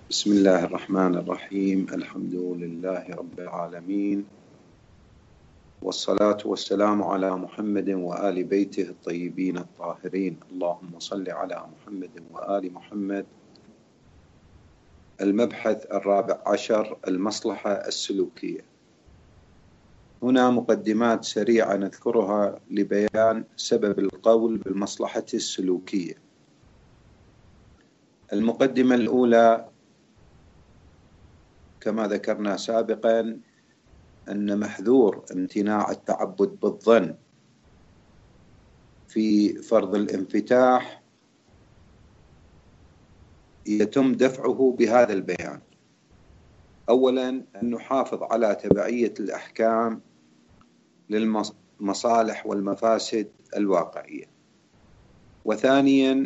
بسم الله الرحمن الرحيم. الحمد لله رب العالمين، والصلاة والسلام على محمد وآل بيته الطيبين الطاهرين. اللهم صل على محمد وآل محمد. المبحث 14، المصلحة السلوكية. هنا مقدمات سريعة نذكرها لبيان سبب القول بالمصلحة السلوكية. المقدمة الأولى كما ذكرنا سابقا أن محذور امتناع التعبد بالظن في فرض الانفتاح يتم دفعه بهذا البيان. أولا، أن نحافظ على تبعية الأحكام للمصالح والمفاسد الواقعية. وثانيا،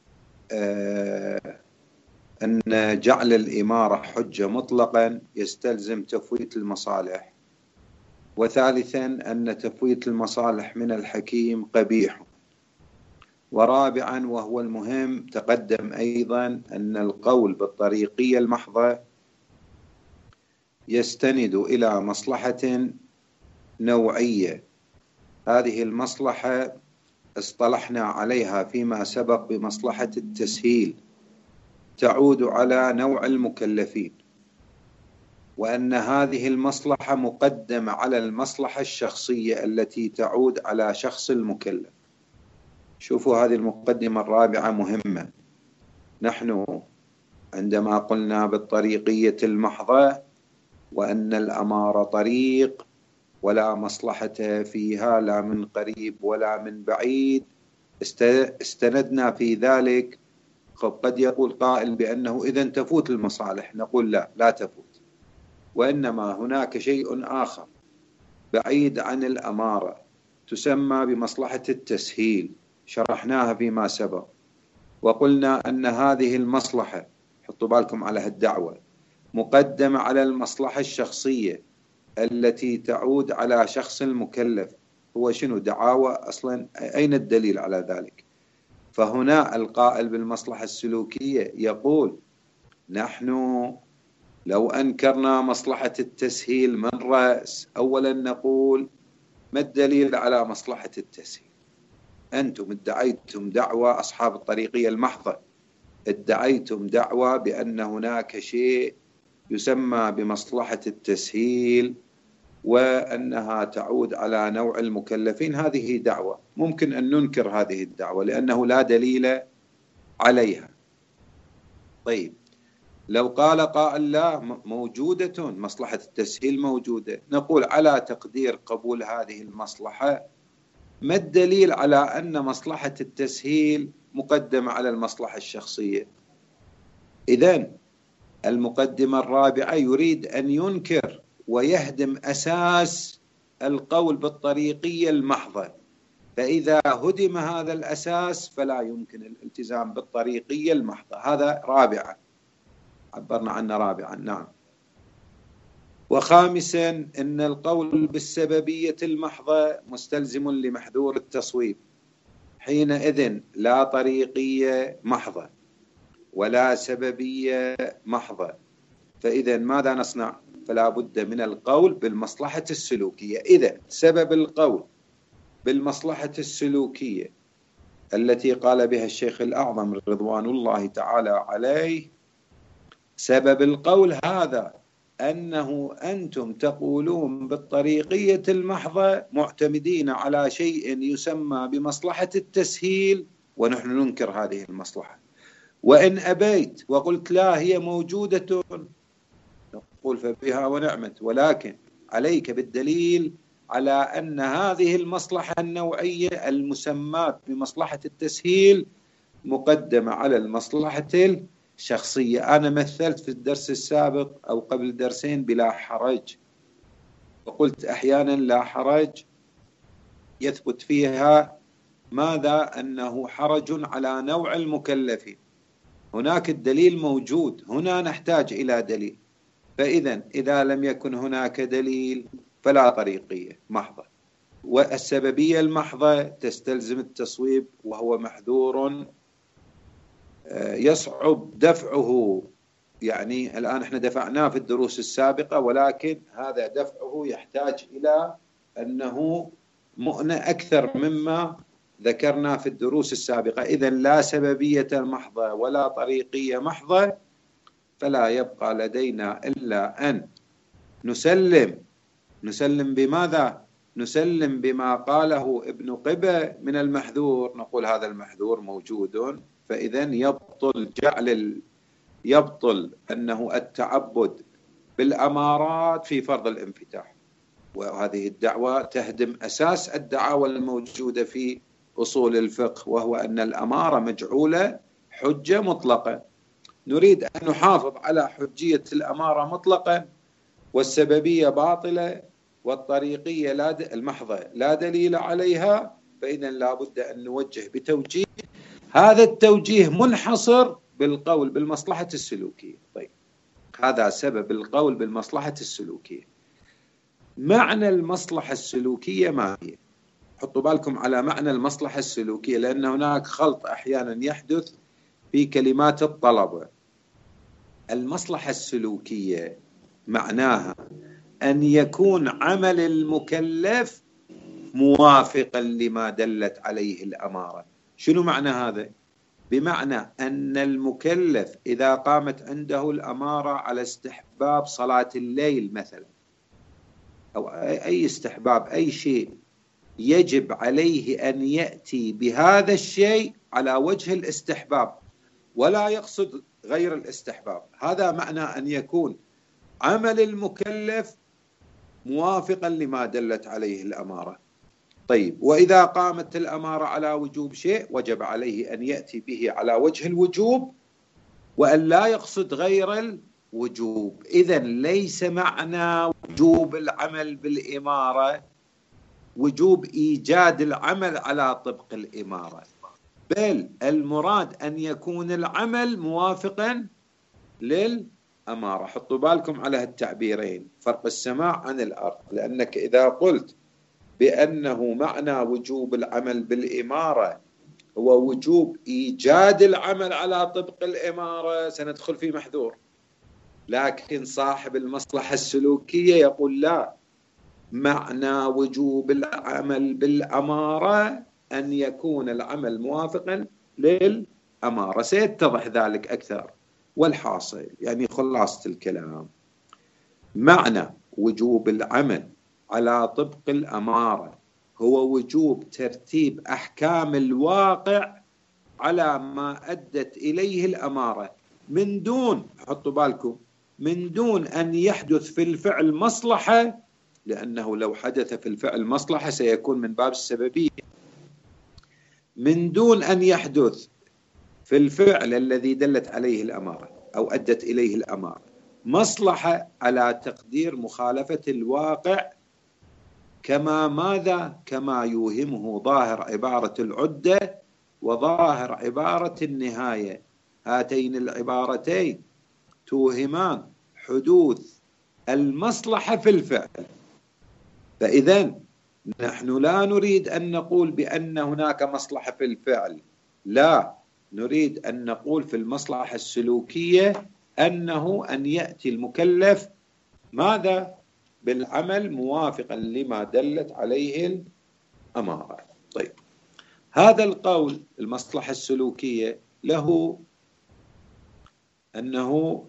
أن جعل الإمارة حجة مطلقا يستلزم تفويت المصالح. وثالثا، أن تفويت المصالح من الحكيم قبيح. ورابعا وهو المهم، تقدم أيضا أن القول بالطريقية المحضة يستند إلى مصلحة نوعية. هذه المصلحة اصطلحنا عليها فيما سبق بمصلحة التسهيل، تعود على نوع المكلفين، وأن هذه المصلحة مقدمة على المصلحة الشخصية التي تعود على شخص المكلف. شوفوا هذه المقدمة الرابعة مهمة. نحن عندما قلنا بالطريقية المحضة وأن الأمارة طريق ولا مصلحة فيها لا من قريب ولا من بعيد، استندنا في ذلك. قد يقول قائل بأنه إذن تفوت المصالح. نقول لا تفوت، وإنما هناك شيء آخر بعيد عن الأمارة تسمى بمصلحة التسهيل، شرحناها فيما سبق، وقلنا أن هذه المصلحة، حطوا بالكم على هالدعوة، مقدمة على المصلحة الشخصية التي تعود على شخص المكلف. هو شنو دعاوى أصلا؟ أين الدليل على ذلك؟ فهنا القائل بالمصلحة السلوكية يقول نحن لو أنكرنا مصلحة التسهيل من رأس، أولا نقول ما الدليل على مصلحة التسهيل؟ أنتم ادعيتم دعوى، أصحاب الطريقية المحضة ادعيتم دعوى بأن هناك شيء يسمى بمصلحة التسهيل وأنها تعود على نوع المكلفين. هذه دعوة ممكن أن ننكر هذه الدعوة لأنه لا دليل عليها. طيب، لو قال قائل لا، موجودة مصلحة التسهيل موجودة، نقول على تقدير قبول هذه المصلحة، ما الدليل على أن مصلحة التسهيل مقدمة على المصلحة الشخصية؟ إذن المقدمة الرابعة يريد أن ينكر ويهدم أساس القول بالطريقية المحضة. فإذا هدم هذا الأساس فلا يمكن الالتزام بالطريقية المحضة. هذا رابعا، عبرنا عنه رابعا. نعم. وخامسا، أن القول بالسببية المحضة مستلزم لمحذور التصويب. حينئذ لا طريقية محضة ولا سببية محضة، فإذا ماذا نصنع؟ فلا بد من القول بالمصلحة السلوكية. إذا سبب القول بالمصلحة السلوكية التي قال بها الشيخ الأعظم رضوان الله تعالى عليه، سبب القول هذا أنه أنتم تقولون بالطريقية المحضة معتمدين على شيء يسمى بمصلحة التسهيل، ونحن ننكر هذه المصلحة. وإن أبيت وقلت لا هي موجودة، نقول فبها ونعمت، ولكن عليك بالدليل على أن هذه المصلحة النوعية المسماة بمصلحة التسهيل مقدمة على المصلحة الشخصية. أنا مثلت في الدرس السابق أو قبل درسين بلا حرج، وقلت أحيانا لا حرج يثبت فيها ماذا؟ أنه حرج على نوع المكلفين. هناك الدليل موجود، هنا نحتاج إلى دليل. فإذا إذا لم يكن هناك دليل فلا طريقية محضة. والسببية المحضة تستلزم التصويب، وهو محذور يصعب دفعه يعني الآن احنا دفعناه في الدروس السابقة، ولكن هذا دفعه يحتاج إلى أنه مؤنة أكثر مما ذكرنا في الدروس السابقة. إذن لا سببية محضة ولا طريقية محضة، فلا يبقى لدينا إلا أن نسلم بماذا؟ نسلم بما قاله ابن قبة من المحذور، نقول هذا المحذور موجود، فإذن يبطل أنه التعبد بالأمارات في فرض الانفتاح. وهذه الدعوة تهدم أساس الدعاوى الموجودة في أصول الفقه، وهو أن الأمارة مجعولة حجة مطلقة. نريد أن نحافظ على حجية الأمارة مطلقة، والسببية باطلة، والطريقية المحضة لا دليل عليها، فإذا لا بد أن نوجه بتوجيه، هذا التوجيه منحصر بالقول بالمصلحة السلوكية. طيب، هذا سبب القول بالمصلحة السلوكية. معنى المصلحة السلوكية ما هي؟ حطوا بالكم على معنى المصلحة السلوكية، لأن هناك خلط أحيانا يحدث في كلمات الطلبة. المصلحة السلوكية معناها أن يكون عمل المكلف موافقا لما دلت عليه الأمارة. شنو معنى هذا؟ بمعنى أن المكلف إذا قامت عنده الأمارة على استحباب صلاة الليل مثلا، أو أي استحباب أي شيء، يجب عليه أن يأتي بهذا الشيء على وجه الاستحباب ولا يقصد غير الاستحباب. هذا معنى أن يكون عمل المكلف موافقا لما دلت عليه الأمارة. طيب، وإذا قامت الأمارة على وجوب شيء، وجب عليه أن يأتي به على وجه الوجوب وأن لا يقصد غير الوجوب. إذن ليس معنى وجوب العمل بالإمارة وجوب إيجاد العمل على طبق الإمارة، بل المراد أن يكون العمل موافقا للأمارة. حطوا بالكم على هالتعبيرين، فرق السماء عن الأرض. لأنك إذا قلت بأنه معنى وجوب العمل بالإمارة هو وجوب إيجاد العمل على طبق الإمارة، سندخل في محذور. لكن صاحب المصلحة السلوكية يقول لا، معنى وجوب العمل بالأمارة أن يكون العمل موافقا للأمارة. سيتضح ذلك أكثر. والحاصل يعني خلاصة الكلام، معنى وجوب العمل على طبق الأمارة هو وجوب ترتيب أحكام الواقع على ما أدت إليه الأمارة، من دون، حطوا بالكم، من دون أن يحدث في الفعل مصلحة، لأنه لو حدث في الفعل مصلحة سيكون من باب السببية. من دون أن يحدث في الفعل الذي دلت عليه الأمارة أو أدت إليه الأمارة مصلحة على تقدير مخالفة الواقع، كما ماذا؟ كما يوهمه ظاهر عبارة العدة وظاهر عبارة النهاية. هاتين العبارتين توهمان حدوث المصلحة في الفعل. فإذا نحن لا نريد أن نقول بأن هناك مصلحة في الفعل، لا، نريد أن نقول في المصلحة السلوكية أنه أن يأتي المكلف ماذا؟ بالعمل موافقا لما دلت عليه الأمارة. طيب، هذا القول المصلحة السلوكية له أنه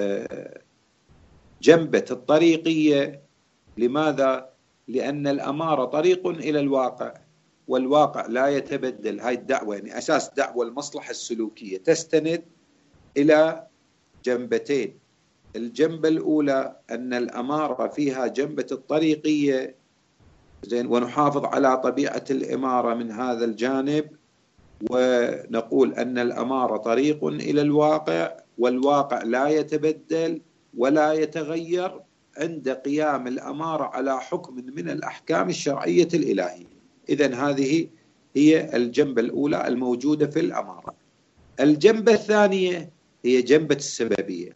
جنبة الطريقية. لماذا؟ لأن الأمارة طريق إلى الواقع، والواقع لا يتبدل. هاي الدعوة يعني أساس دعوة المصلحة السلوكية تستند إلى جنبتين. الجنبة الأولى أن الأمارة فيها جنبة الطريقية، زين، ونحافظ على طبيعة الإمارة من هذا الجانب، ونقول أن الأمارة طريق إلى الواقع، والواقع لا يتبدل ولا يتغير عند قيام الأمارة على حكم من الأحكام الشرعية الإلهية. إذن هذه هي الجنبة الأولى الموجودة في الأمارة. الجنبة الثانية هي جنبة السببية.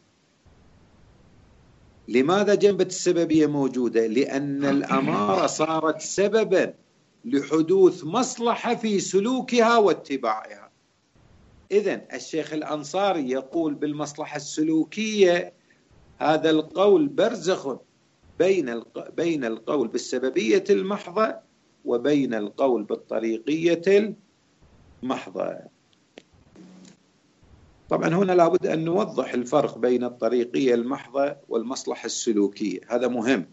لماذا جنبة السببية موجودة؟ لأن الأمارة صارت سببا لحدوث مصلحة في سلوكها واتباعها. إذن الشيخ الأنصاري يقول بالمصلحة السلوكية هذا القول برزخ بين القول بالسببية المحضة وبين القول بالطريقية المحضة. طبعا هنا لابد أن نوضح الفرق بين الطريقية المحضة والمصلحة السلوكية، هذا مهم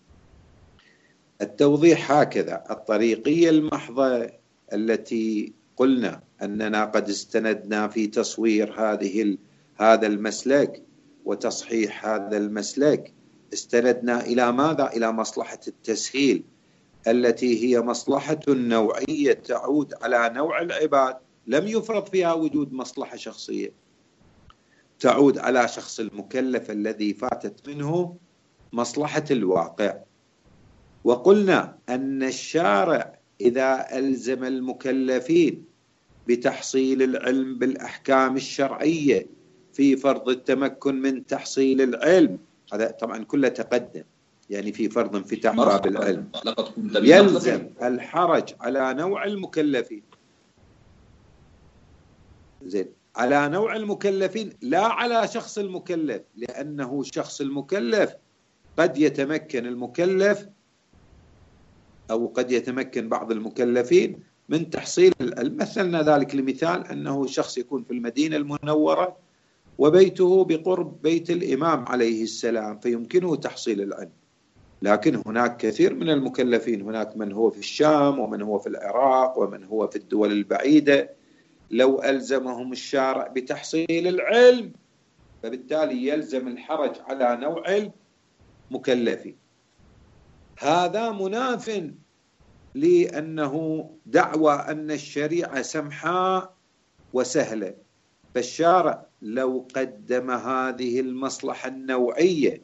التوضيح. هكذا الطريقية المحضة التي قلنا أننا قد استندنا في تصوير هذا المسلك وتصحيح هذا المسلك، استندنا إلى ماذا؟ إلى مصلحة التسهيل التي هي مصلحة نوعية تعود على نوع العباد، لم يفرض فيها وجود مصلحة شخصية، تعود على شخص المكلف الذي فاتت منه مصلحة الواقع. وقلنا أن الشارع إذا ألزم المكلفين بتحصيل العلم بالأحكام الشرعية في فرض التمكن من تحصيل العلم، هذا طبعا كله تقدم، يعني في فرض انفتاح باب العلم، يلزم الحرج على نوع المكلفين، زين، على نوع المكلفين لا على شخص المكلف، لأنه شخص المكلف قد يتمكن المكلف أو قد يتمكن بعض المكلفين من تحصيل العلم. مثلنا ذلك لمثال أنه شخص يكون في المدينة المنورة وبيته بقرب بيت الإمام عليه السلام فيمكنه تحصيل العلم، لكن هناك كثير من المكلفين، هناك من هو في الشام ومن هو في العراق ومن هو في الدول البعيدة، لو ألزمهم الشارع بتحصيل العلم فبالتالي يلزم الحرج على نوع المكلفين. هذا مناف لأنه دعوى أن الشريعة سمحاء وسهلة، فالشارع لو قدم هذه المصلحة النوعية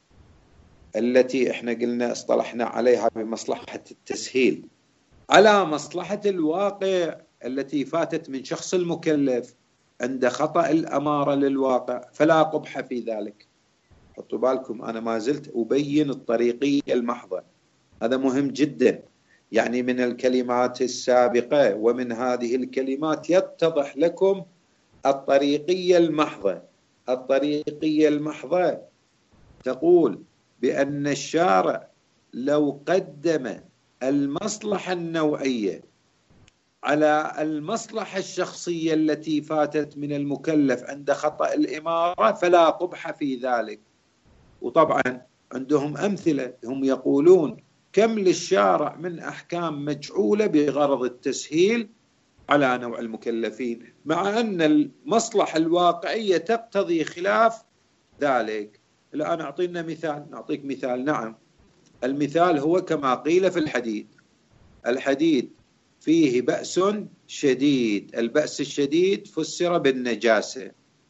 التي احنا قلنا اصطلحنا عليها بمصلحة التسهيل على مصلحة الواقع التي فاتت من شخص المكلف عند خطأ الأمارة للواقع، فلا قبح في ذلك. حطوا بالكم أنا ما زلت أبين الطريقية المحضة، هذا مهم جدا، يعني من الكلمات السابقة ومن هذه الكلمات يتضح لكم الطريقية المحضة. الطريقية المحضة تقول بأن الشارع لو قدم المصلحة النوعية على المصلحة الشخصية التي فاتت من المكلف عند خطأ الإمارة فلا قبح في ذلك. وطبعا عندهم أمثلة، هم يقولون كم للشارع من أحكام مجعولة بغرض التسهيل على نوع المكلفين، مع أن المصلحة الواقعية تقتضي خلاف ذلك. الآن أعطينا مثال، نعطيك مثال. نعم، المثال هو كما قيل في الحديد، الحديد فيه بأس شديد، البأس الشديد فسر بالنجاسة.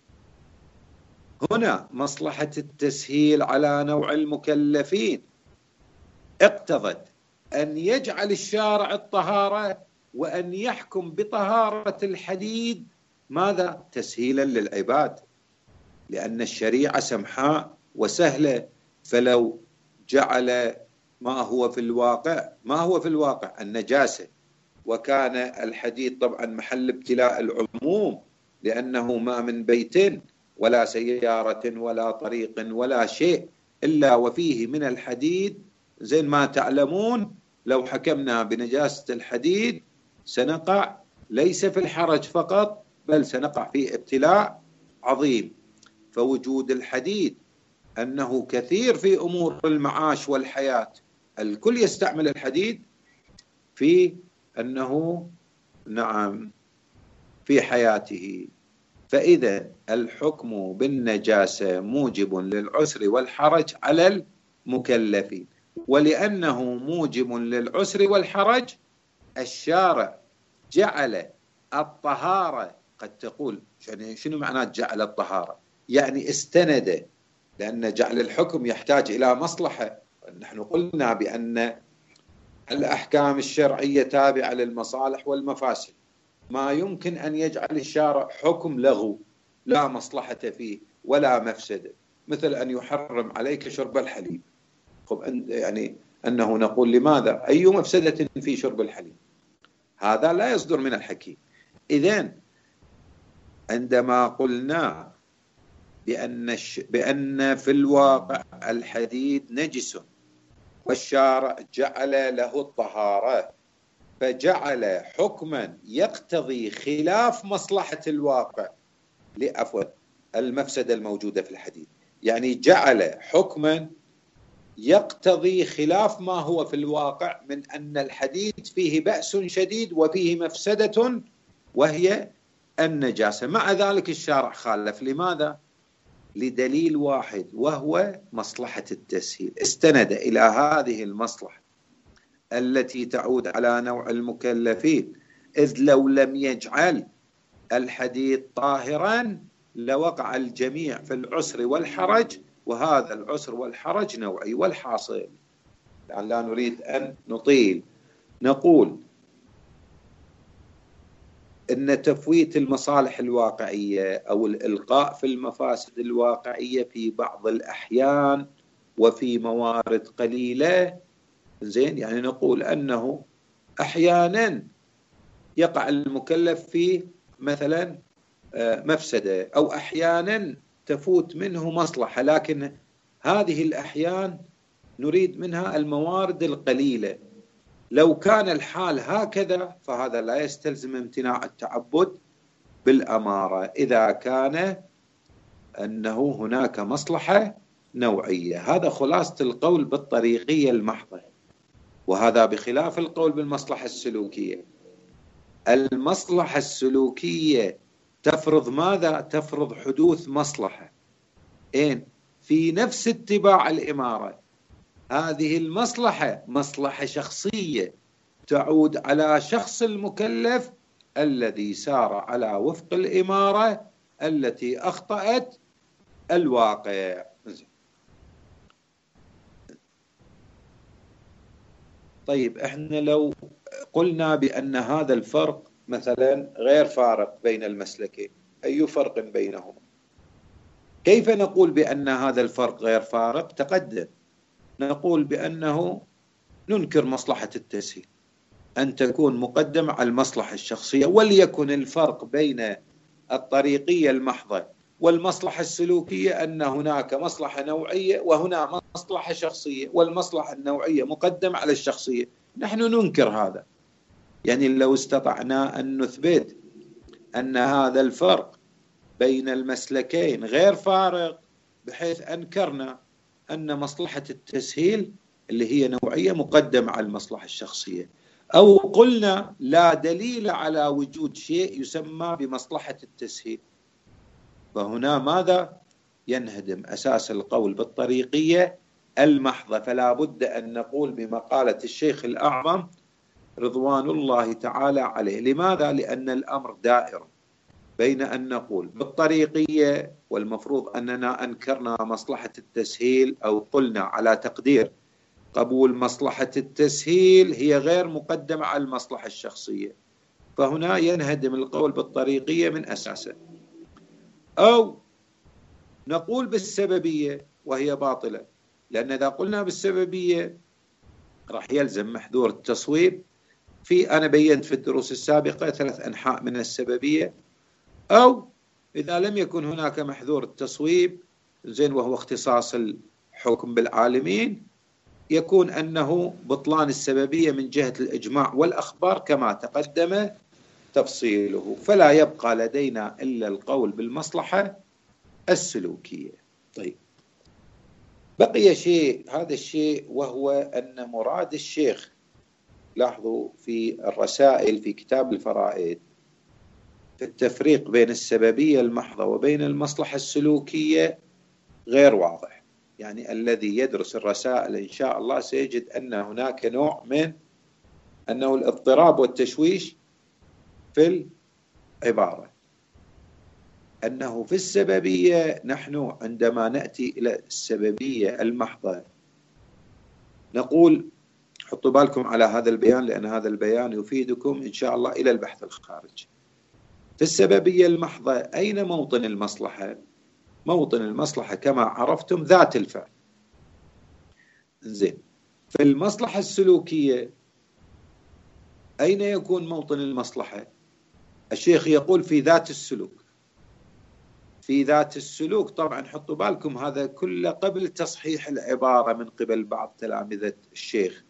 هنا مصلحة التسهيل على نوع المكلفين اقتضت أن يجعل الشارع الطهارة وأن يحكم بطهارة الحديد، ماذا؟ تسهيلا للعباد، لأن الشريعة سمحاء وسهلة. فلو جعل ما هو في الواقع النجاسة، وكان الحديد طبعا محل ابتلاء العموم، لأنه ما من بيت ولا سيارة ولا طريق ولا شيء إلا وفيه من الحديد، زين ما تعلمون لو حكمنا بنجاسة الحديد سنقع ليس في الحرج فقط بل سنقع في ابتلاء عظيم. فوجود الحديد أنه كثير في أمور المعاش والحياة، الكل يستعمل الحديد في أنه نعم في حياته. فإذا الحكم بالنجاسة موجب للعسر والحرج على المكلفين، ولأنه موجب للعسر والحرج الشارع جعل الطهارة، قد تقول يعني شنو معنى جعل الطهارة؟ يعني استند، لأن جعل الحكم يحتاج إلى مصلحة. نحن قلنا بأن الأحكام الشرعية تابعة للمصالح والمفاسد، ما يمكن أن يجعل الشارع حكم لغو لا مصلحة فيه ولا مفسدة، مثل أن يحرم عليك شرب الحليب. يعني أنه نقول لماذا؟ أي مفسدة في شرب الحليب؟ هذا لا يصدر من الحكيم. إذن عندما قلنا بأن في الواقع الحديد نجس والشارع جعل له الطهارة، فجعل حكما يقتضي خلاف مصلحة الواقع عفوا المفسدة الموجودة في الحديد، يعني جعل حكما يقتضي خلاف ما هو في الواقع من أن الحديد فيه بأس شديد وفيه مفسدة وهي النجاسة. مع ذلك الشارع خالف. لماذا؟ لدليل واحد وهو مصلحة التسهيل. استند إلى هذه المصلحة التي تعود على نوع المكلفين، إذ لو لم يجعل الحديد طاهرا لوقع الجميع في العسر والحرج، وهذا العسر والحرج نوعي. والحاصل يعني لا نريد أن نطيل، نقول أن تفويت المصالح الواقعية أو الإلقاء في المفاسد الواقعية في بعض الأحيان وفي موارد قليلة زين، يعني نقول أنه أحيانا يقع المكلف في مثلا مفسدة، أو أحيانا تفوت منه مصلحة، لكن هذه الأحيان نريد منها الموارد القليلة. لو كان الحال هكذا فهذا لا يستلزم امتناع التعبد بالأمارة إذا كان أنه هناك مصلحة نوعية. هذا خلاصة القول بالطريقية المحضة، وهذا بخلاف القول بالمصلحة السلوكية. المصلحة السلوكية تفرض ماذا؟ تفرض حدوث مصلحة في نفس اتباع الإمارة. هذه المصلحة مصلحة شخصية تعود على شخص المكلف الذي سار على وفق الإمارة التي أخطأت الواقع. طيب احنا لو قلنا بأن هذا الفرق مثلا غير فارق بين المسلكين، أي فرق بينهما؟ كيف نقول بأن هذا الفرق غير فارق؟ تقدم نقول بأنه ننكر مصلحة التسهيل أن تكون مقدمة على المصلحة الشخصية، وليكن الفرق بين الطريقية المحضة والمصلحة السلوكية أن هناك مصلحة نوعية وهنا مصلحة شخصية، والمصلحة النوعية مقدمة على الشخصية. نحن ننكر هذا. يعني لو استطعنا أن نثبت أن هذا الفرق بين المسلكين غير فارق بحيث أنكرنا أن مصلحة التسهيل اللي هي نوعية مقدمة على المصلحة الشخصية، أو قلنا لا دليل على وجود شيء يسمى بمصلحة التسهيل، فهنا ماذا؟ ينهدم أساس القول بالطريقية المحضة. فلا بد أن نقول بمقالة الشيخ الأعظم رضوان الله تعالى عليه. لماذا؟ لأن الأمر دائر بين أن نقول بالطريقية والمفروض أننا أنكرنا مصلحة التسهيل، أو قلنا على تقدير قبول مصلحة التسهيل هي غير مقدمة على المصلحة الشخصية، فهنا ينهدم القول بالطريقية من أساسه. أو نقول بالسببية وهي باطلة، لأن إذا قلنا بالسببية راح يلزم محذور التصويب. أنا بينت في الدروس السابقة 3 أنحاء من السببية. أو إذا لم يكن هناك محذور التصويب زين وهو اختصاص الحكم بالعالمين، يكون أنه بطلان السببية من جهة الإجماع والأخبار كما تقدم تفصيله، فلا يبقى لدينا إلا القول بالمصلحة السلوكية. طيب بقي شيء، هذا الشيء وهو أن مراد الشيخ، لاحظوا في الرسائل في كتاب الفرائد في التفريق بين السببية المحضة وبين المصلحة السلوكية غير واضح. يعني الذي يدرس الرسائل إن شاء الله سيجد أن هناك نوع من أنه الاضطراب والتشويش في العبارة. أنه في السببية نحن عندما نأتي إلى السببية المحضة نقول، حطوا بالكم على هذا البيان لأن هذا البيان يفيدكم إن شاء الله إلى البحث الخارجي. في السببية المحضة أين موطن المصلحة؟ موطن المصلحة كما عرفتم ذات الفعل. زين، في المصلحة السلوكية أين يكون موطن المصلحة؟ الشيخ يقول في ذات السلوك. في ذات السلوك. طبعا حطوا بالكم هذا كله قبل تصحيح العبارة من قبل بعض تلامذة الشيخ.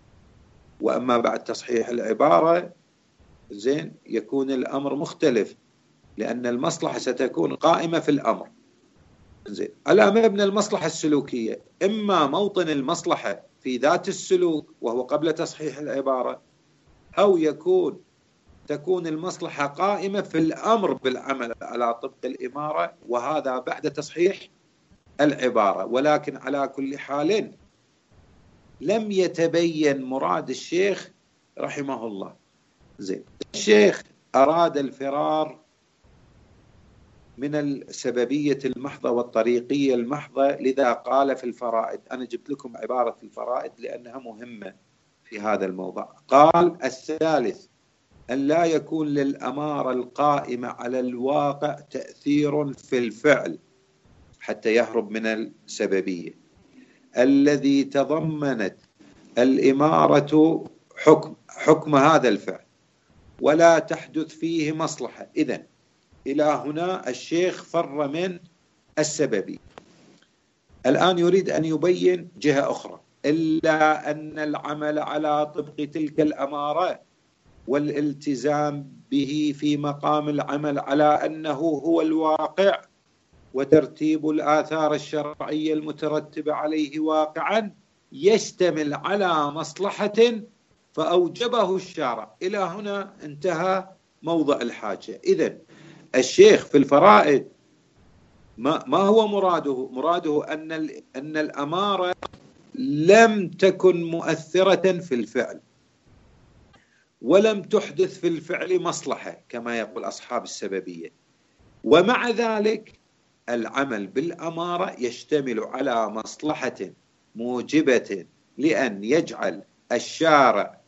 وأما بعد تصحيح العبارة زين يكون الأمر مختلف، لأن المصلحة ستكون قائمة في الأمر زين على مبنى المصلحة السلوكية. إما موطن المصلحة في ذات السلوك وهو قبل تصحيح العبارة، أو تكون المصلحة قائمة في الأمر بالعمل على طبق الإمارة، وهذا بعد تصحيح العبارة. ولكن على كل حال لم يتبين مراد الشيخ رحمه الله. زين الشيخ أراد الفرار من السببية المحضة والطريقية المحضة، لذا قال في الفرائد. أنا جبت لكم عبارة في الفرائد لأنها مهمة في هذا الموضوع. قال: الثالث أن لا يكون للأمارة القائمة على الواقع تأثير في الفعل حتى يهرب من السببية الذي تضمنت الإمارة حكم هذا الفعل، ولا تحدث فيه مصلحة. إذن إلى هنا الشيخ فر من السببية. الآن يريد أن يبين جهة أخرى، إلا أن العمل على طبق تلك الأمارة والالتزام به في مقام العمل على أنه هو الواقع وترتيب الآثار الشرعية المترتبة عليه واقعا يشتمل على مصلحة فأوجبه الشارع. إلى هنا انتهى موضع الحاجة. إذن الشيخ في الفرائد ما هو مراده؟ مراده أن الأمارة لم تكن مؤثرة في الفعل، ولم تحدث في الفعل مصلحة كما يقول أصحاب السببية، ومع ذلك العمل بالأمارة يشتمل على مصلحة موجبة لأن يجعل الشارع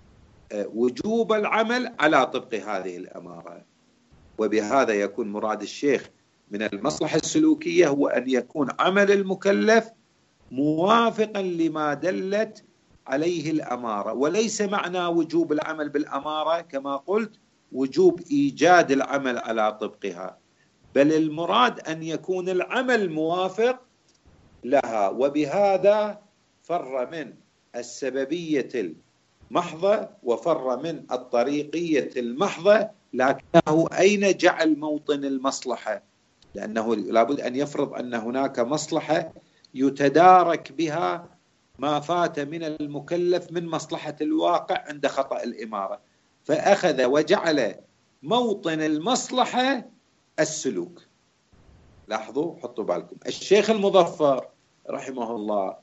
وجوب العمل على طبق هذه الأمارة. وبهذا يكون مراد الشيخ من المصلحة السلوكية هو أن يكون عمل المكلف موافقا لما دلت عليه الأمارة، وليس معنى وجوب العمل بالأمارة كما قلت وجوب إيجاد العمل على طبقها، بل المراد أن يكون العمل موافق لها. وبهذا فر من السببية المحضة وفر من الطريقية المحضة. لكنه أين جعل موطن المصلحة؟ لأنه لابد أن يفرض أن هناك مصلحة يتدارك بها ما فات من المكلف من مصلحة الواقع عند خطأ الإمارة، فأخذ وجعل موطن المصلحة السلوك. لاحظوا، حطوا بالكم، الشيخ المظفر رحمه الله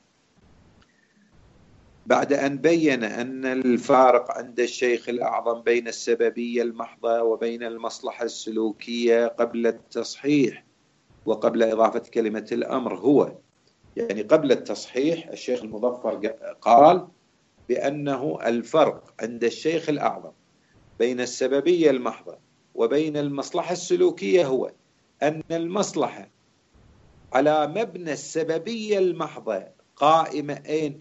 بعد أن بين أن الفارق عند الشيخ الأعظم بين السببية المحضة وبين المصلحة السلوكية قبل التصحيح وقبل إضافة كلمة الأمر هو، يعني قبل التصحيح الشيخ المظفر قال بأنه الفرق عند الشيخ الأعظم بين السببية المحضة وبين المصلحة السلوكية هو أن المصلحة على مبنى السببية المحضة قائمة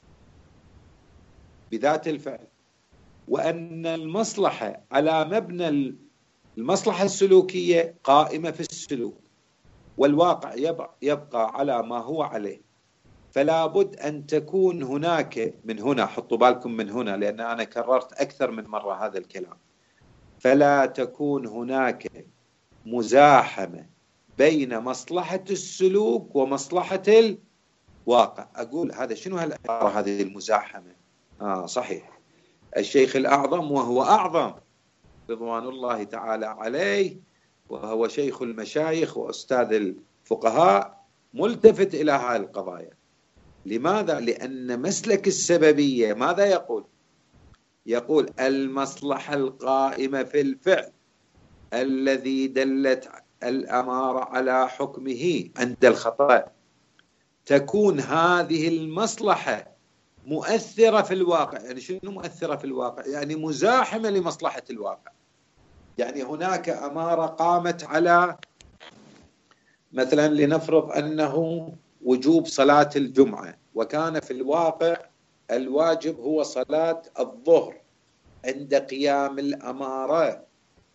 بذات الفعل، وأن المصلحة على مبنى المصلحة السلوكية قائمة في السلوك، والواقع يبقى على ما هو عليه. فلا بد أن تكون هناك، من هنا حطوا بالكم من هنا لأن أنا كررت أكثر من مرة هذا الكلام، فلا تكون هناك مزاحمة بين مصلحة السلوك ومصلحة الواقع. أقول هذا شنو هالعبارة هذه المزاحمة؟ صحيح، الشيخ الأعظم وهو أعظم رضوان الله تعالى عليه وهو شيخ المشايخ وأستاذ الفقهاء ملتفت إلى هذه القضايا. لماذا؟ لأن مسلك السببية ماذا يقول؟ يقول المصلحة القائمة في الفعل الذي دلت الأمارة على حكمه عند الخطأ، تكون هذه المصلحة مؤثرة في الواقع. يعني شنو مؤثرة في الواقع؟ يعني مزاحمة لمصلحة الواقع. يعني هناك أمارة قامت على مثلا لنفرض أنه وجوب صلاة الجمعة، وكان في الواقع الواجب هو صلاة الظهر عند قيام الأمارة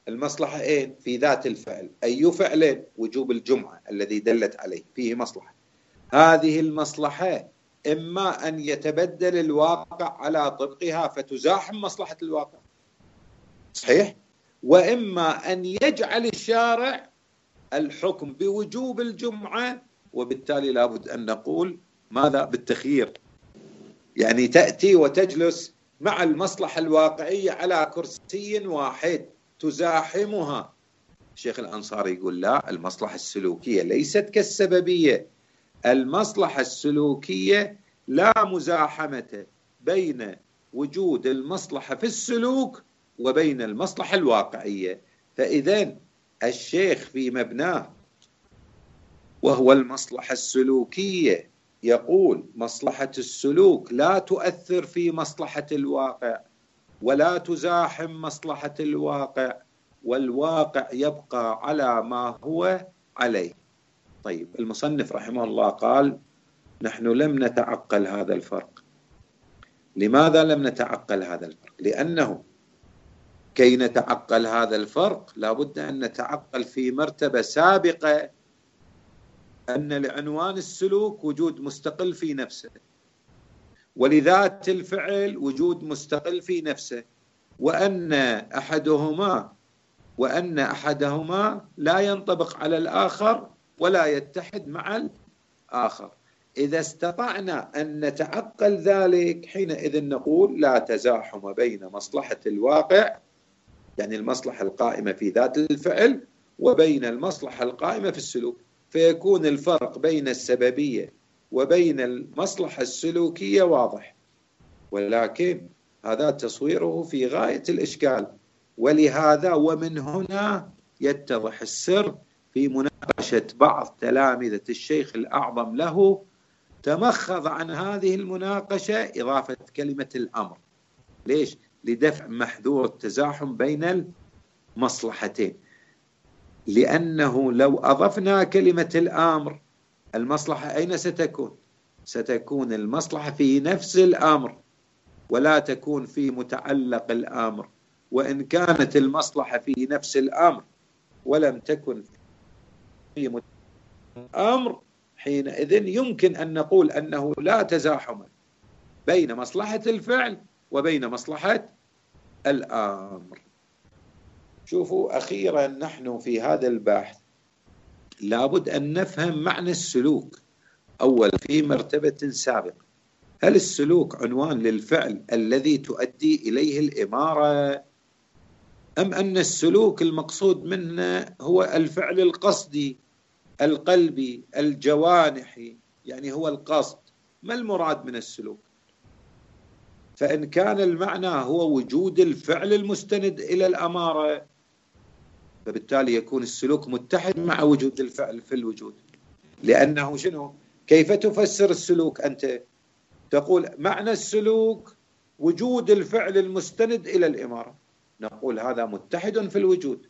المصلحة أين؟ في ذات الفعل. أي فعل؟ وجوب الجمعة الذي دلت عليه فيه مصلحة. هذه المصلحة إما أن يتبدل الواقع على طبقها فتزاحم مصلحة الواقع، صحيح؟ وإما أن يجعل الشارع الحكم بوجوب الجمعة، وبالتالي لابد أن نقول ماذا؟ بالتخيير، يعني تأتي وتجلس مع المصلحة الواقعية على كرسي واحد تزاحمها. الشيخ الأنصاري يقول لا، المصلحة السلوكية ليست كالسببية. المصلحة السلوكية لا مزاحمة بين وجود المصلحة في السلوك وبين المصلحة الواقعية. فإذن الشيخ في مبناه وهو المصلحة السلوكية يقول مصلحة السلوك لا تؤثر في مصلحة الواقع ولا تزاحم مصلحة الواقع، والواقع يبقى على ما هو عليه. طيب، المصنف رحمه الله قال نحن لم نتعقل هذا الفرق. لماذا لم نتعقل هذا الفرق؟ لأنه كي نتعقل هذا الفرق لابد أن نتعقل في مرتبة سابقة أن لعنوان السلوك وجود مستقل في نفسه، ولذات الفعل وجود مستقل في نفسه، وأن أحدهما لا ينطبق على الآخر ولا يتحد مع الآخر. إذا استطعنا أن نتعقل ذلك حينئذ نقول لا تزاحم بين مصلحة الواقع، يعني المصلحة القائمة في ذات الفعل، وبين المصلحة القائمة في السلوك، فيكون الفرق بين السببية وبين المصلحة السلوكية واضح. ولكن هذا تصويره في غاية الإشكال، ولهذا ومن هنا يتضح السر في مناقشة بعض تلامذة الشيخ الأعظم له. تمخض عن هذه المناقشة إضافة كلمة الأمر. ليش؟ لدفع محذور التزاحم بين المصلحتين، لأنه لو أضفنا كلمة الأمر المصلحة أين ستكون؟ ستكون المصلحة في نفس الأمر ولا تكون في متعلق الأمر. وإن كانت المصلحة في نفس الأمر ولم تكن في متعلق الأمر حينئذ يمكن أن نقول أنه لا تزاحم بين مصلحة الفعل وبين مصلحة الأمر. شوفوا، أخيرا نحن في هذا البحث لابد أن نفهم معنى السلوك أول في مرتبة سابقة. هل السلوك عنوان للفعل الذي تؤدي إليه الإمارة، أم أن السلوك المقصود منه هو الفعل القصدي القلبي الجوانحي، يعني هو القصد؟ ما المراد من السلوك؟ فإن كان المعنى هو وجود الفعل المستند إلى الأمارة فبالتالي يكون السلوك متحد مع وجود الفعل في الوجود. لأنه شنو؟ كيف تفسر السلوك أنت؟ تقول معنى السلوك وجود الفعل المستند إلى الإمارة، نقول هذا متحد في الوجود،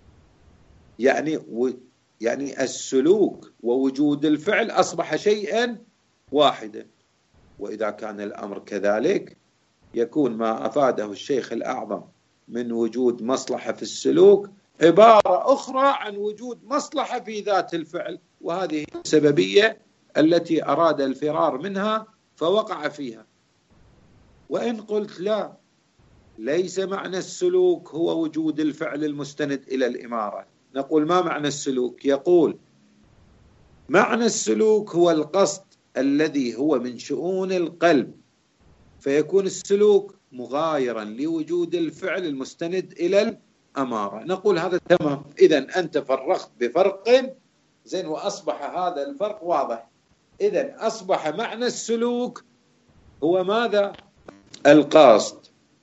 يعني السلوك ووجود الفعل أصبح شيئا واحدا. وإذا كان الأمر كذلك يكون ما أفاده الشيخ الأعظم من وجود مصلحة في السلوك عبارة أخرى عن وجود مصلحة في ذات الفعل، وهذه السببية التي أراد الفرار منها فوقع فيها. وإن قلت لا، ليس معنى السلوك هو وجود الفعل المستند إلى الإمارة، نقول ما معنى السلوك؟ يقول معنى السلوك هو القصد الذي هو من شؤون القلب، فيكون السلوك مغايرا لوجود الفعل المستند إلى الأمارة. نقول هذا تمام، إذن أنت فرقت بفرق زين وأصبح هذا الفرق واضح. إذن أصبح معنى السلوك هو ماذا؟ القصد،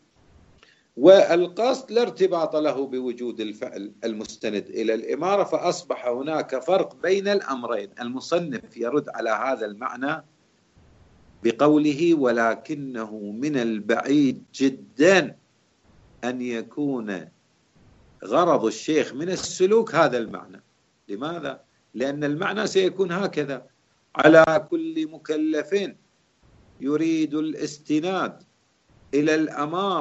والقصد لا ارتباط له بوجود الفعل المستند إلى الإمارة، فأصبح هناك فرق بين الأمرين. المصنف يرد على هذا المعنى بقوله ولكنه من البعيد جدا أن يكون غرض الشيخ من السلوك هذا المعنى. لماذا؟ لأن المعنى سيكون هكذا: على كل مكلف يريد الاستناد إلى الأمارة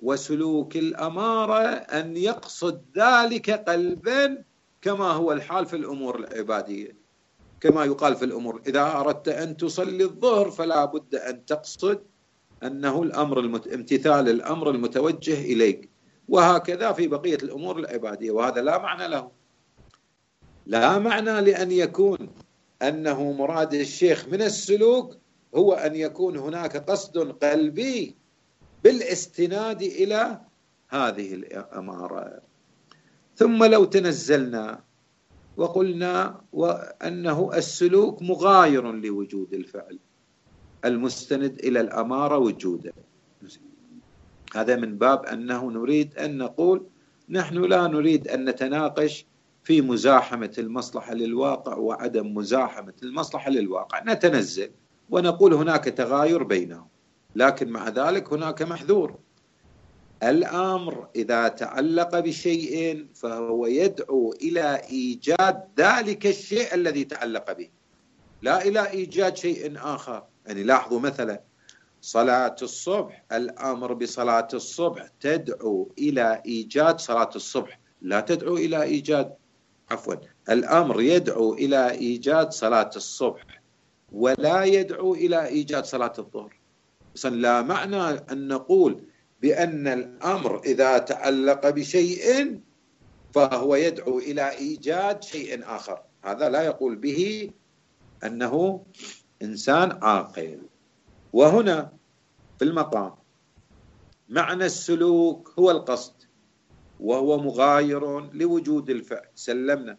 وسلوك الأمارة أن يقصد ذلك قلبا، كما هو الحال في الأمور العبادية. كما يقال في الأمور، إذا أردت أن تصلي الظهر فلا بد أن تقصد أنه امتثال الأمر المتوجه إليك، وهكذا في بقية الأمور العبادية. وهذا لا معنى له، لا معنى لأن يكون أنه مراد الشيخ من السلوك هو أن يكون هناك قصد قلبي بالاستناد إلى هذه الأمارة. ثم لو تنزلنا وقلنا وأنه السلوك مغاير لوجود الفعل المستند إلى الأمارة وجوده، هذا من باب أنه نريد أن نقول نحن لا نريد أن نتناقش في مزاحمة المصلحة للواقع وعدم مزاحمة المصلحة للواقع، نتنزل ونقول هناك تغاير بينهم، لكن مع ذلك هناك محذور. الأمر إذا تعلق بشيء فهو يدعو إلى إيجاد ذلك الشيء الذي تعلق به، لا إلى إيجاد شيء آخر. يعني لاحظوا مثلا صلاة الصبح، الأمر بصلاة الصبح تدعو إلى إيجاد صلاة الصبح، لا تدعو إلى إيجاد، عفوا، الأمر يدعو إلى إيجاد صلاة الصبح ولا يدعو إلى إيجاد صلاة الظهر. لا معنى أن نقول بأن الأمر إذا تعلق بشيء فهو يدعو إلى إيجاد شيء آخر، هذا لا يقول به أنه إنسان عاقل. وهنا في المقام معنى السلوك هو القصد، وهو مغاير لوجود الفعل، سلمنا.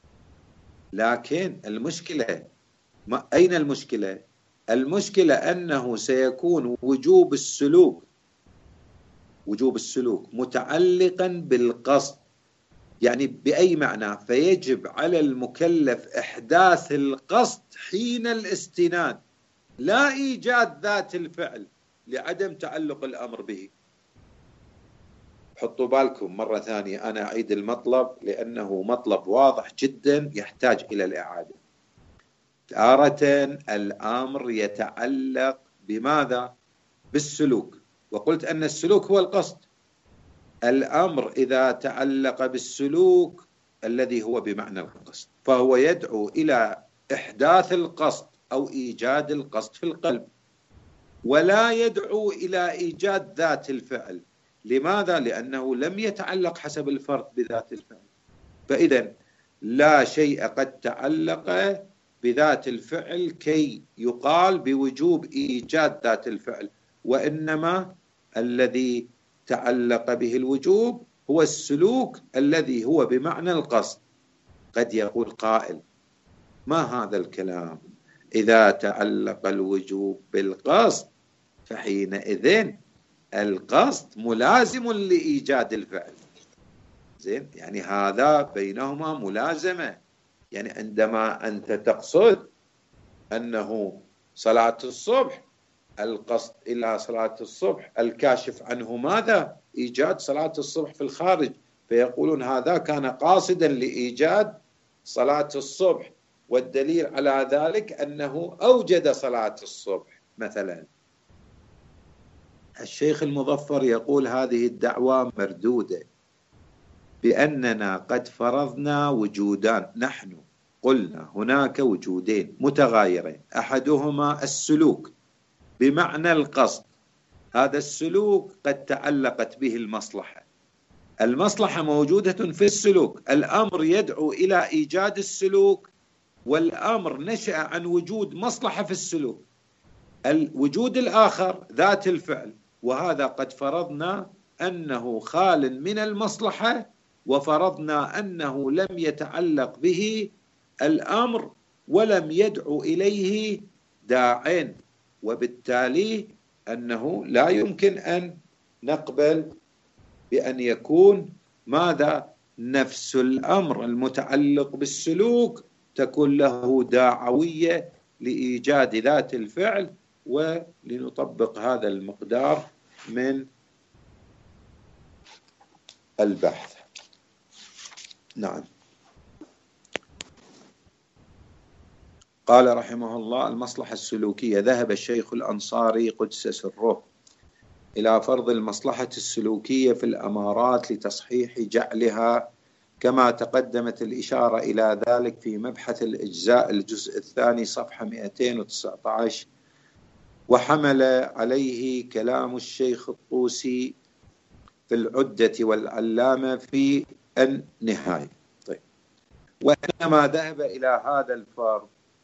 لكن المشكلة أين المشكلة؟ المشكلة أنه سيكون وجوب السلوك متعلقا بالقصد. يعني بأي معنى؟ فيجب على المكلف إحداث القصد حين الاستناد، لا إيجاد ذات الفعل لعدم تعلق الأمر به. حطوا بالكم مرة ثانية، أنا أعيد المطلب لأنه مطلب واضح جدا يحتاج إلى الإعادة. تارة الأمر يتعلق بماذا؟ بالسلوك، وقلت أن السلوك هو القصد. الأمر إذا تعلق بالسلوك الذي هو بمعنى القصد فهو يدعو إلى إحداث القصد أو إيجاد القصد في القلب، ولا يدعو إلى إيجاد ذات الفعل. لماذا؟ لأنه لم يتعلق حسب الفرد بذات الفعل. فإذا لا شيء قد تعلق بذات الفعل كي يقال بوجوب إيجاد ذات الفعل، وإنما الذي تعلق به الوجوب هو السلوك الذي هو بمعنى القصد. قد يقول قائل ما هذا الكلام؟ إذا تعلق الوجوب بالقصد فحينئذ القصد ملازم لإيجاد الفعل. زين، يعني هذا بينهما ملازمة. يعني عندما أنت تقصد أنه صلاة الصبح، القصد إلى صلاة الصبح الكاشف عنه ماذا؟ إيجاد صلاة الصبح في الخارج، فيقولون هذا كان قاصدا لإيجاد صلاة الصبح، والدليل على ذلك أنه أوجد صلاة الصبح مثلا. الشيخ المظفر يقول هذه الدعوة مردودة بأننا قد فرضنا وجودان. نحن قلنا هناك وجودين متغايرين، أحدهما السلوك بمعنى القصد، هذا السلوك قد تعلقت به المصلحة موجودة في السلوك، الأمر يدعو إلى إيجاد السلوك، والأمر نشأ عن وجود مصلحة في السلوك. الوجود الآخر ذات الفعل، وهذا قد فرضنا أنه خال من المصلحة، وفرضنا أنه لم يتعلق به الأمر ولم يدعو إليه داعٍ، وبالتالي أنه لا يمكن أن نقبل بأن يكون ماذا؟ نفس الأمر المتعلق بالسلوك تكون له داعوية لإيجاد ذات الفعل. ولنطبق هذا المقدار من البحث. نعم. قال رحمه الله: المصلحة السلوكية. ذهب الشيخ الأنصاري قدس سره إلى فرض المصلحة السلوكية في الأمارات لتصحيح جعلها، كما تقدمت الإشارة إلى ذلك في مبحث الإجزاء الجزء الثاني صفحة 219، وحمل عليه كلام الشيخ الطوسي في العدة والعلامة في النهاية. طيب، وإنما ذهب إلى هذا الفرض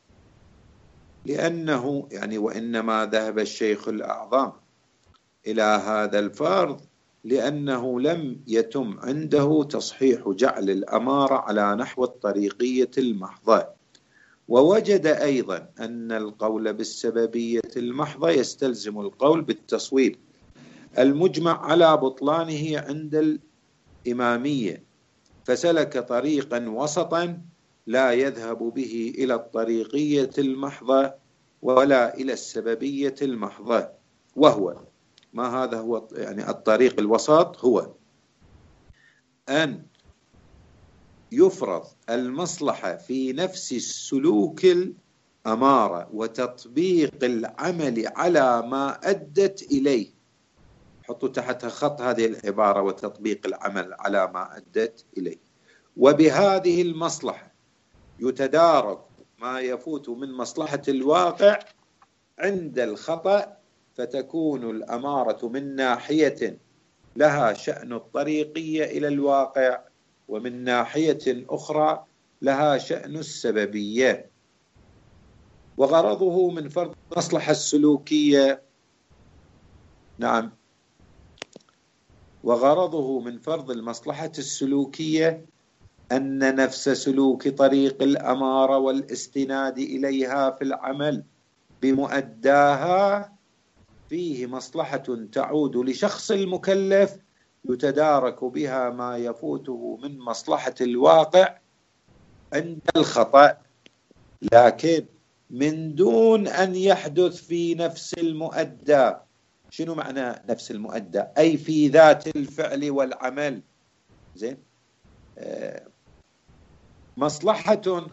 لأنه وإنما ذهب الشيخ الأعظم إلى هذا الفرض لأنه لم يتم عنده تصحيح جعل الأمارة على نحو الطريقية المحضة، ووجد أيضا أن القول بالسببية المحضة يستلزم القول بالتصويب المجمع على بطلانه عند الإمامية، فسلك طريقا وسطا لا يذهب به إلى الطريقية المحضة ولا إلى السببية المحضة. وهو ما هذا هو الطريق الوسط؟ هو أن يفرض المصلحة في نفس السلوك الأمارة وتطبيق العمل على ما أدت إليه. حطوا تحتها خط هذه العبارة: وتطبيق العمل على ما أدت إليه. وبهذه المصلحة يتدارك ما يفوت من مصلحة الواقع عند الخطأ، فتكون الأمارة من ناحية لها شأن الطريقية إلى الواقع، ومن ناحية أخرى لها شأن السببية. وغرضه من فرض المصلحة السلوكية وغرضه من فرض المصلحة السلوكية أن نفس سلوك طريق الأمارة والاستناد إليها في العمل بمؤداها فيه مصلحة تعود لشخص المكلف يتدارك بها ما يفوته من مصلحة الواقع عند الخطأ، لكن من دون أن يحدث في نفس المؤدى. شنو معنى نفس المؤدى؟ أي في ذات الفعل والعمل. زين، مصلحة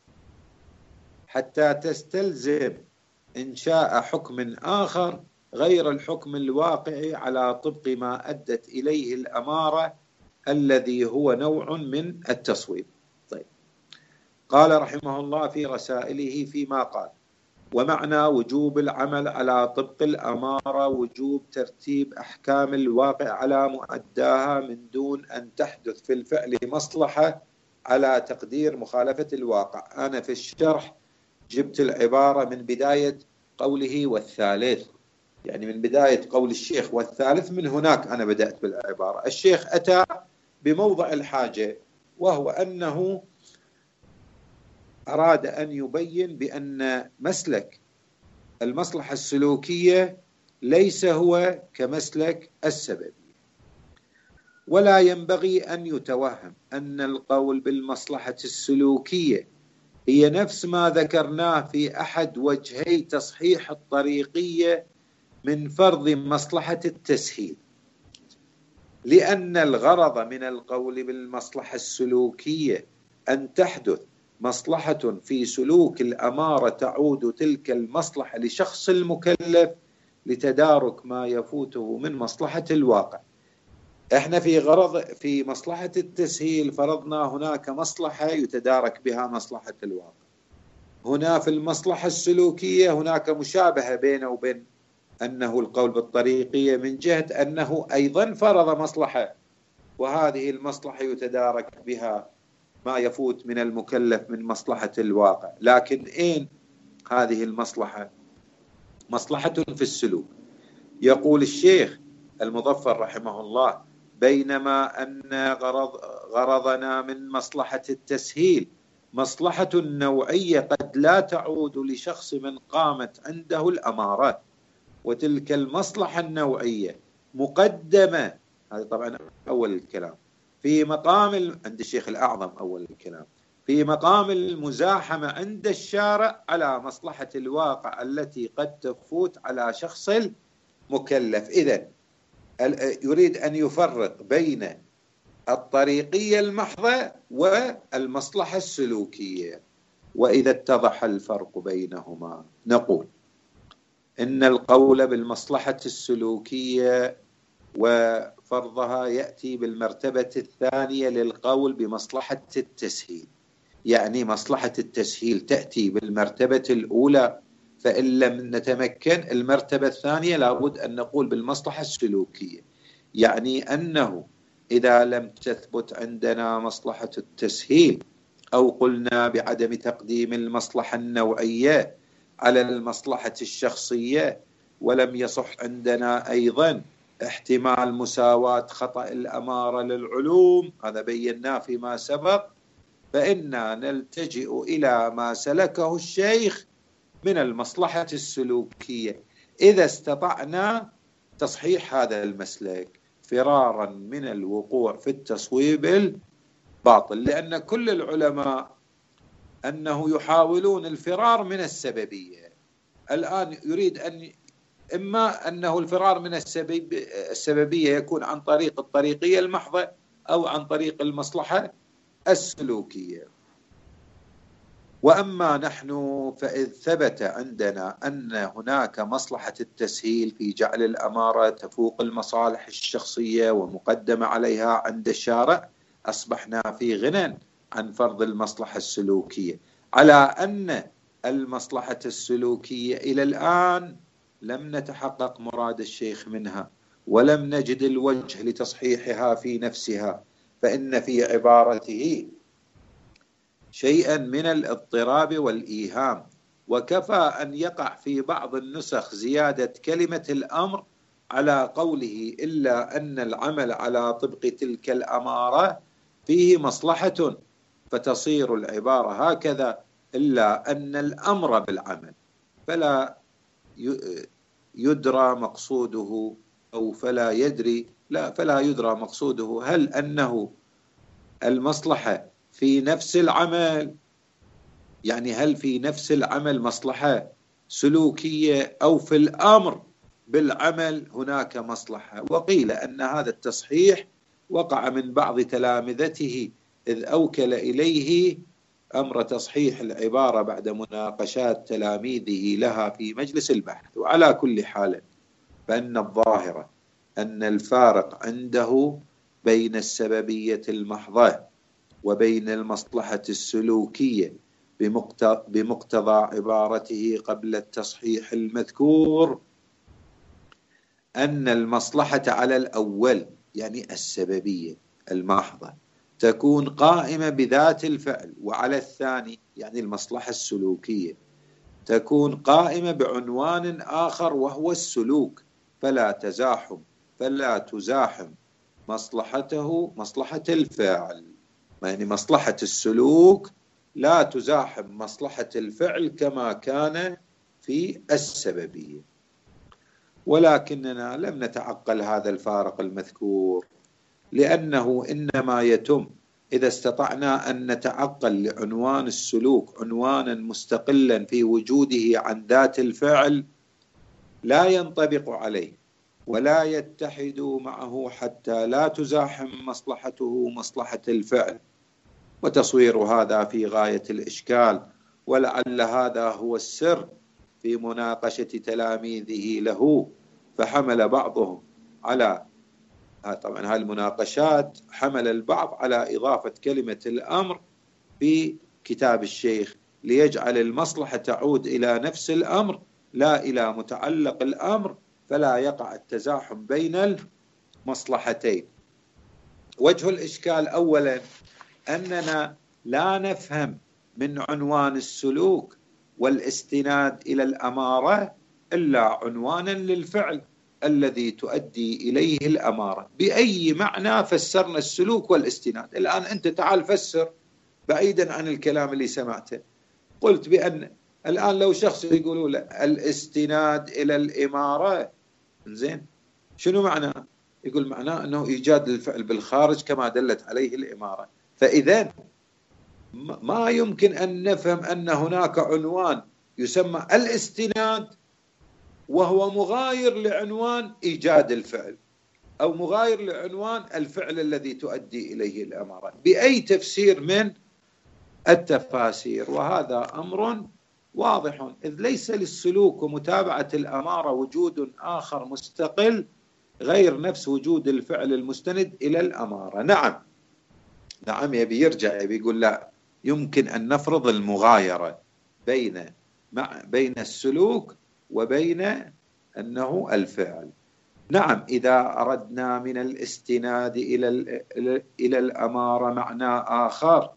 حتى تستلزم إنشاء حكم آخر غير الحكم الواقع على طبق ما أدت إليه الأمارة الذي هو نوع من التصويب. طيب، قال رحمه الله في رسائله فيما قال: ومعنى وجوب العمل على طبق الأمارة وجوب ترتيب أحكام الواقع على مؤداها من دون أن تحدث في الفعل مصلحة على تقدير مخالفة الواقع. أنا في الشرح جبت العبارة من بداية قوله والثالث، من بداية قول الشيخ والثالث، من هناك أنا بدأت بالعبارة. الشيخ أتى بموضع الحاجة، وهو أنه أراد أن يبين بأن مسلك المصلحة السلوكية ليس هو كمسلك السببية، ولا ينبغي أن يتوهم أن القول بالمصلحة السلوكية هي نفس ما ذكرناه في أحد وجهي تصحيح الطريقية من فرض مصلحة التسهيل، لأن الغرض من القول بالمصلحة السلوكية أن تحدث مصلحة في سلوك الأمارة تعود تلك المصلحة لشخص المكلف لتدارك ما يفوته من مصلحة الواقع. احنا في مصلحة التسهيل فرضنا هناك مصلحة يتدارك بها مصلحة الواقع. هنا في المصلحة السلوكية هناك مشابهة بينه وبين أنه القول بالطريقية، من جهة أنه أيضا فرض مصلحة، وهذه المصلحة يتدارك بها ما يفوت من المكلف من مصلحة الواقع. لكن أين هذه المصلحة؟ مصلحة في السلوك. يقول الشيخ المظفر رحمه الله: بينما أن غرضنا من مصلحة التسهيل مصلحة نوعية قد لا تعود لشخص من قامت عنده الأمارات، وتلك المصلحة النوعية مقدمة، هذا طبعا أول الكلام، في مقام عند الشيخ الأعظم أول الكلام، في مقام المزاحمة عند الشارع على مصلحة الواقع التي قد تفوت على شخص المكلف. إذن يريد أن يفرق بين الطريقية المحضة والمصلحة السلوكية. وإذا اتضح الفرق بينهما نقول إن القول بالمصلحة السلوكية وفرضها يأتي بالمرتبة الثانية للقول بمصلحة التسهيل. يعني مصلحة التسهيل تأتي بالمرتبة الأولى، فإن لم نتمكن المرتبة الثانية لابد أن نقول بالمصلحة السلوكية. يعني أنه إذا لم تثبت عندنا مصلحة التسهيل أو قلنا بعدم تقديم المصلحة النوعية على المصلحة الشخصية، ولم يصح عندنا أيضا احتمال مساواة خطأ الأمارة للعلوم، هذا بيناه فيما سبق، فإنا نلتجئ إلى ما سلكه الشيخ من المصلحة السلوكية إذا استطعنا تصحيح هذا المسلك فرارا من الوقوع في التصويب الباطل. لأن كل العلماء أنه يحاولون الفرار من السببية. الآن يريد أن إما أنه الفرار من السببية يكون عن طريق الطريقية المحضة أو عن طريق المصلحة السلوكية. وأما نحن فإذ ثبت عندنا أن هناك مصلحة التسهيل في جعل الأمارة تفوق المصالح الشخصية ومقدمة عليها عند الشارع، أصبحنا في غنى عن فرض المصلحة السلوكية، على أن المصلحة السلوكية إلى الآن لم نتحقق مراد الشيخ منها ولم نجد الوجه لتصحيحها في نفسها، فإن في عبارته شيئا من الاضطراب والإيهام، وكفى أن يقع في بعض النسخ زيادة كلمة الأمر على قوله إلا أن العمل على طبق تلك الأمارة فيه مصلحة، فتصير العبارة هكذا إلا أن الأمر بالعمل، فلا يدرى مقصوده أو فلا يدرى مقصوده هل أنه المصلحة في نفس العمل، يعني هل في نفس العمل مصلحة سلوكية أو في الأمر بالعمل هناك مصلحة. وقيل أن هذا التصحيح وقع من بعض تلامذته إذ أوكل إليه أمر تصحيح العبارة بعد مناقشات تلاميذه لها في مجلس البحث. وعلى كل حال فإن الظاهرة أن الفارق عنده بين السببية المحضة وبين المصلحة السلوكية بمقتضى عبارته قبل التصحيح المذكور أن المصلحة على الأول يعني السببية المحضة تكون قائمة بذات الفعل، وعلى الثاني يعني المصلحة السلوكية تكون قائمة بعنوان آخر وهو السلوك، فلا تزاحم مصلحته مصلحة الفعل، يعني مصلحة السلوك لا تزاحم مصلحة الفعل كما كان في السببية. ولكننا لم نتعقل هذا الفارق المذكور، لأنه إنما يتم إذا استطعنا أن نتعقل لعنوان السلوك عنوانا مستقلا في وجوده عن ذات الفعل لا ينطبق عليه ولا يتحد معه حتى لا تزاحم مصلحته مصلحة الفعل. وتصوير هذا في غاية الإشكال، ولعل هذا هو السر في مناقشة تلاميذه له، فحمل بعضهم على طبعا هذه المناقشات حمل البعض على إضافة كلمة الأمر في كتاب الشيخ ليجعل المصلحة تعود إلى نفس الأمر لا إلى متعلق الأمر، فلا يقع التزاحم بين المصلحتين. وجه الإشكال أولا أننا لا نفهم من عنوان السلوك والاستناد إلى الأمارة إلا عنوانا للفعل الذي تؤدي إليه الأمارة. بأي معنى فسرنا السلوك والاستناد؟ الآن أنت تعال فسر بعيدا عن الكلام اللي سمعته. قلت بأن الآن لو شخص يقولوا له الاستناد إلى الإمارة، زين شنو معناه؟ يقول معناه أنه إيجاد الفعل بالخارج كما دلت عليه الإمارة. فإذا ما يمكن أن نفهم أن هناك عنوان يسمى الاستناد وهو مغاير لعنوان إيجاد الفعل أو مغاير لعنوان الفعل الذي تؤدي إليه الأمارة بأي تفسير من التفاسير. وهذا أمر واضح، إذ ليس للسلوك ومتابعة الأمارة وجود آخر مستقل غير نفس وجود الفعل المستند إلى الأمارة. نعم يبي يرجع، يبي يقول لا، يمكن أن نفرض المغايرة بين السلوك وبين أنه الفعل. نعم، إذا أردنا من الاستناد إلى الأمارة معنى آخر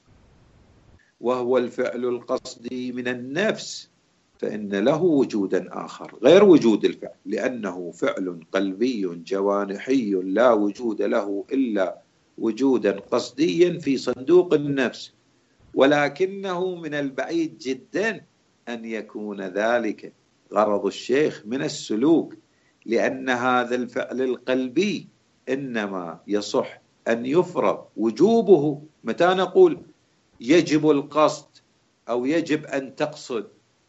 وهو الفعل القصدي من النفس، فإن له وجودا آخر غير وجود الفعل، لأنه فعل قلبي جوانحي لا وجود له إلا وجودا قصديا في صندوق النفس، ولكنه من البعيد جدا أن يكون ذلك غرض الشيخ من السلوك، لأن هذا الفعل القلبي إنما يصح أن يفرض وجوبه متى نقول يجب القصد أو يجب أن تقصد،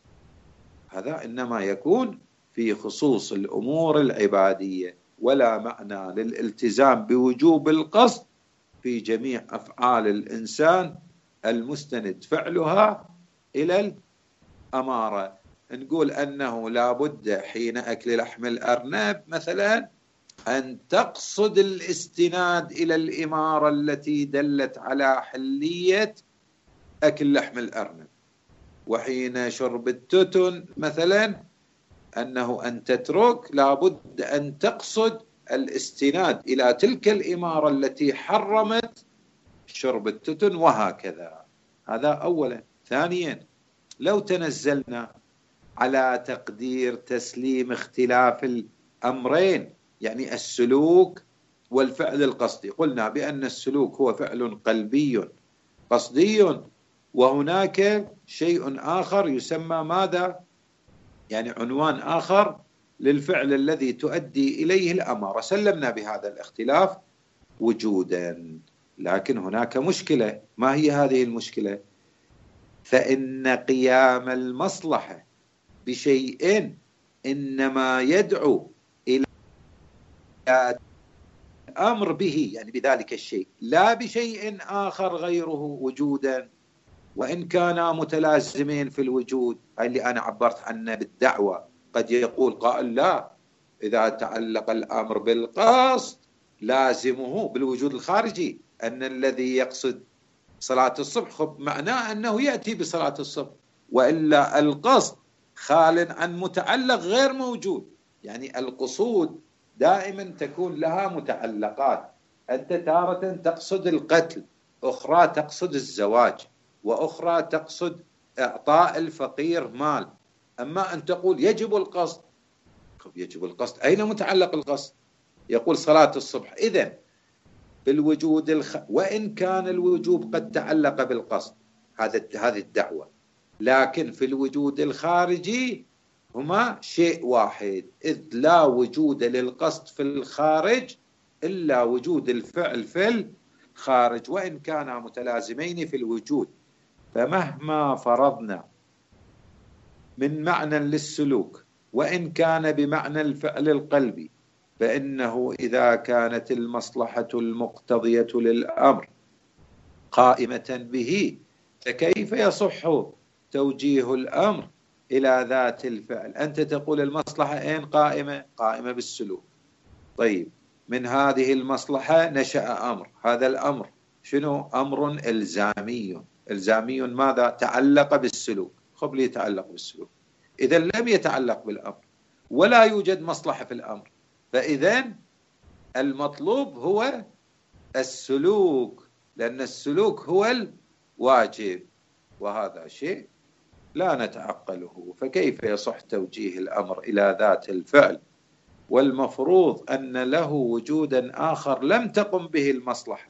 هذا إنما يكون في خصوص الأمور العبادية، ولا معنى للالتزام بوجوب القصد في جميع أفعال الإنسان المستند فعلها إلى الأمارة. نقول أنه لا بد حين أكل لحم الأرنب مثلا أن تقصد الاستناد إلى الإمارة التي دلت على حلية أكل لحم الأرنب، وحين شرب التتن مثلا أنه أن تترك لابد أن تقصد الاستناد إلى تلك الإمارة التي حرمت شرب التتن، وهكذا. هذا أولا. ثانيا، لو تنزلنا على تقدير تسليم اختلاف الأمرين، يعني السلوك والفعل القصدي، قلنا بأن السلوك هو فعل قلبي قصدي، وهناك شيء آخر يسمى ماذا؟ يعني عنوان آخر للفعل الذي تؤدي إليه الأمارة، سلمنا بهذا الاختلاف وجودا. لكن هناك مشكلة، ما هي هذه المشكلة؟ فإن قيام المصلحة بشيء إنما يدعو إلى الأمر به، يعني بذلك الشيء، لا بشيء آخر غيره وجودا، وإن كانا متلازمين في الوجود، اللي أنا عبرت عنه بالدعوة. قد يقول قائل لا، إذا تعلق الأمر بالقصد لازمه بالوجود الخارجي أن الذي يقصد صلاة الصبح معناه أنه يأتي بصلاة الصبح، وإلا القصد خال عن متعلق غير موجود. يعني القصود دائما تكون لها متعلقات، أنت تارة تقصد القتل، أخرى تقصد الزواج، وأخرى تقصد إعطاء الفقير مال. أما أن تقول يجب القصد، يجب القصد أين متعلق القصد؟ يقول صلاة الصبح. إذن بالوجود وإن كان الوجوب قد تعلق بالقصد، هذه الدعوة، لكن في الوجود الخارجي هما شيء واحد، إذ لا وجود للقصد في الخارج إلا وجود الفعل في الخارج، وإن كانا متلازمين في الوجود. فمهما فرضنا من معنى للسلوك وإن كان بمعنى الفعل القلبي، فإنه إذا كانت المصلحة المقتضية للأمر قائمة به، فكيف يصح توجيه الأمر إلى ذات الفعل؟ أنت تقول المصلحة أين قائمة؟ قائمة بالسلوك. طيب، من هذه المصلحة نشأ أمر، هذا الأمر شنو؟ أمر إلزامي. إلزامي ماذا؟ تعلق بالسلوك. خب لي يتعلق بالسلوك، إذا لم يتعلق بالأمر ولا يوجد مصلحة في الأمر، فإذا المطلوب هو السلوك، لأن السلوك هو الواجب، وهذا شيء لا نتعقله. فكيف يصح توجيه الأمر إلى ذات الفعل والمفروض أن له وجودا آخر لم تقم به المصلحة؟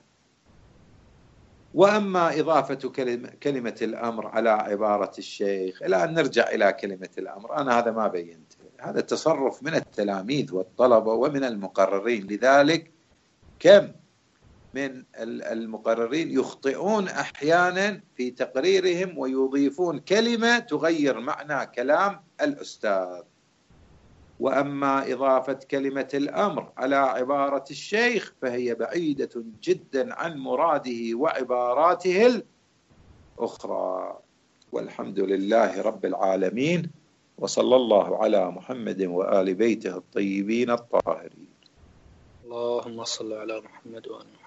وأما إضافة كلمة الأمر على عبارة الشيخ، إلى أن نرجع إلى كلمة الأمر، أنا هذا ما بينته، هذا تصرف من التلاميذ والطلبة ومن المقررين. لذلك كم من المقررين يخطئون أحيانا في تقريرهم ويضيفون كلمة تغير معنى كلام الأستاذ. وأما إضافة كلمة الأمر على عبارة الشيخ فهي بعيدة جدا عن مراده وعباراته الأخرى. والحمد لله رب العالمين، وصلى الله على محمد وآل بيته الطيبين الطاهرين. اللهم صل على محمد وآل محمد.